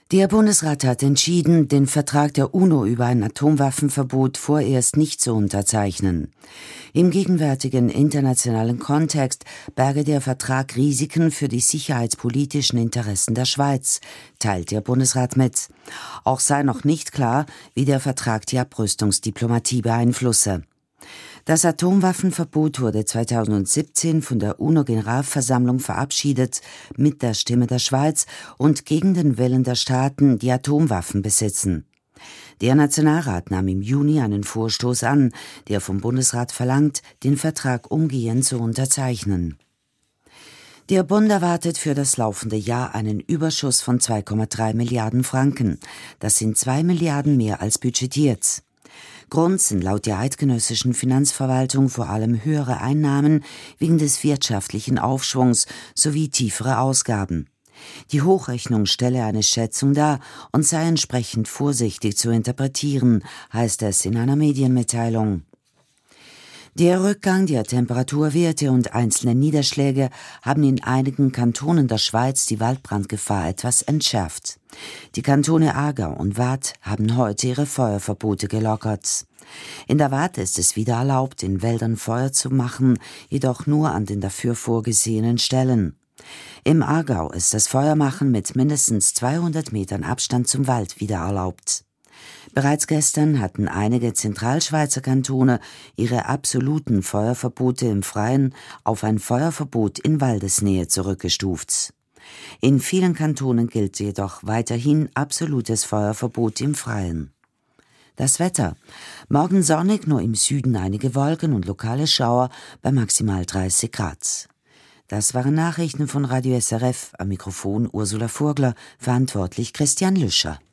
Der Bundesrat hat entschieden, den Vertrag der UNO über ein Atomwaffenverbot vorerst nicht zu unterzeichnen. Im gegenwärtigen internationalen Kontext berge der Vertrag Risiken für die sicherheitspolitischen Interessen der Schweiz, teilt der Bundesrat mit. Auch sei noch nicht klar, wie der Vertrag die Abrüstungsdiplomatie beeinflusse. Das Atomwaffenverbot wurde 2017 von der UNO-Generalversammlung verabschiedet, mit der Stimme der Schweiz und gegen den Willen der Staaten, die Atomwaffen besitzen. Der Nationalrat nahm im Juni einen Vorstoß an, der vom Bundesrat verlangt, den Vertrag umgehend zu unterzeichnen. Der Bund erwartet für das laufende Jahr einen Überschuss von 2,3 Milliarden Franken. Das sind 2 Milliarden mehr als budgetiert. Grund sind laut der eidgenössischen Finanzverwaltung vor allem höhere Einnahmen wegen des wirtschaftlichen Aufschwungs sowie tiefere Ausgaben. Die Hochrechnung stelle eine Schätzung dar und sei entsprechend vorsichtig zu interpretieren, heißt es in einer Medienmitteilung. Der Rückgang der Temperaturwerte und einzelne Niederschläge haben in einigen Kantonen der Schweiz die Waldbrandgefahr etwas entschärft. Die Kantone Aargau und Waadt haben heute ihre Feuerverbote gelockert. In der Waadt ist es wieder erlaubt, in Wäldern Feuer zu machen, jedoch nur an den dafür vorgesehenen Stellen. Im Aargau ist das Feuermachen mit mindestens 200 Metern Abstand zum Wald wieder erlaubt. Bereits gestern hatten einige Zentralschweizer Kantone ihre absoluten Feuerverbote im Freien auf ein Feuerverbot in Waldesnähe zurückgestuft. In vielen Kantonen gilt jedoch weiterhin absolutes Feuerverbot im Freien. Das Wetter: Morgen sonnig, nur im Süden einige Wolken und lokale Schauer bei maximal 30 Grad. Das waren Nachrichten von Radio SRF, am Mikrofon Ursula Vogler, verantwortlich Christian Lüscher.